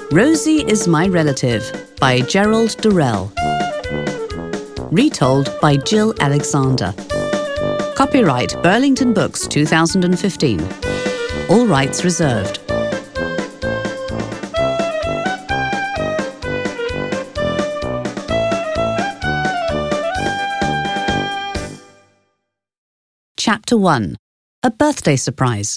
Rosie is My Relative by Gerald Durrell. Retold by Jill Alexander. Copyright Burlington Books 2015. All rights reserved. Chapter 1. A Birthday Surprise.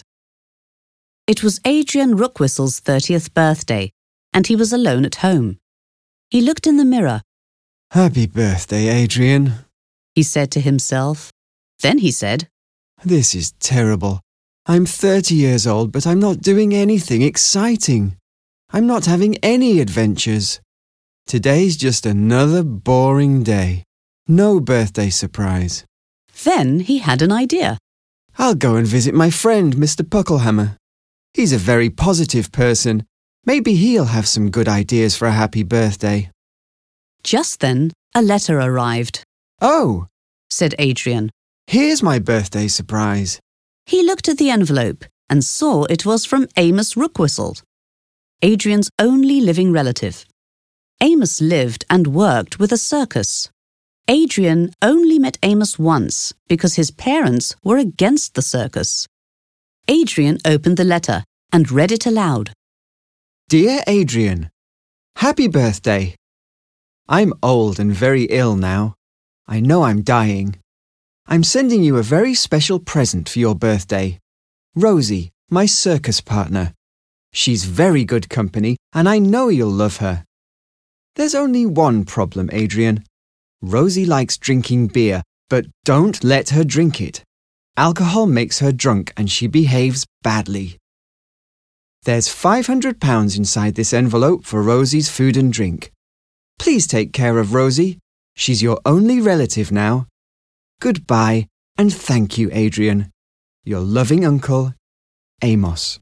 It was Adrian Rookwhistle's 30th birthday, and he was alone at home. He looked in the mirror. "Happy birthday, Adrian," he said to himself. Then he said, "This is terrible. I'm 30 years old, but I'm not doing anything exciting. I'm not having any adventures. Today's just another boring day. No birthday surprise." Then he had an idea. "I'll go and visit my friend, Mr. Pucklehammer. He's a very positive person. Maybe he'll have some good ideas for a happy birthday." Just then, a letter arrived. "Oh," said Adrian. "Here's my birthday surprise." He looked at the envelope and saw it was from Amos Rookwhistle, Adrian's only living relative. Amos lived and worked with a circus. Adrian only met Amos once because his parents were against the circus. Adrian opened the letter and read it aloud. "Dear Adrian, happy birthday. I'm old and very ill now. I know I'm dying. I'm sending you a very special present for your birthday. Rosie, my circus partner. She's very good company, and I know you'll love her. There's only one problem, Adrian. Rosie likes drinking beer, but don't let her drink it. Alcohol makes her drunk and she behaves badly. There's £500 inside this envelope for Rosie's food and drink. Please take care of Rosie. She's your only relative now. Goodbye, and thank you, Adrian. Your loving uncle, Amos."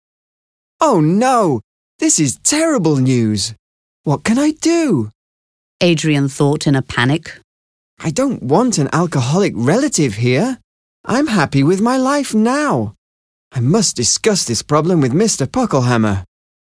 "Oh no! This is terrible news! What can I do?" Adrian thought in a panic. "I don't want an alcoholic relative here. I'm happy with my life now. I must discuss this problem with Mr. Pucklehammer."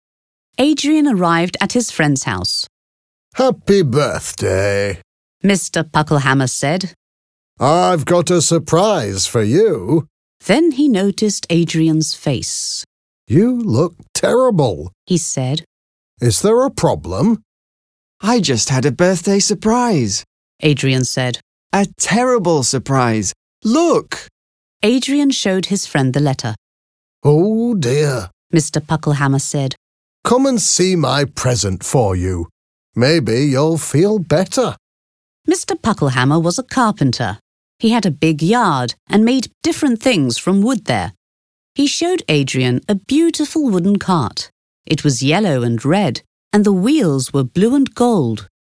Adrian arrived at his friend's house. "Happy birthday," Mr. Pucklehammer said. "I've got a surprise for you." Then he noticed Adrian's face. "You look terrible," he said. "Is there a problem?" "I just had a birthday surprise," Adrian said. "A terrible surprise. Look!" Adrian showed his friend the letter. "Oh dear," Mr. Pucklehammer said. "Come and see my present for you. Maybe you'll feel better." Mr. Pucklehammer was a carpenter. He had a big yard and made different things from wood there. He showed Adrian a beautiful wooden cart. It was yellow and red, and the wheels were blue and gold.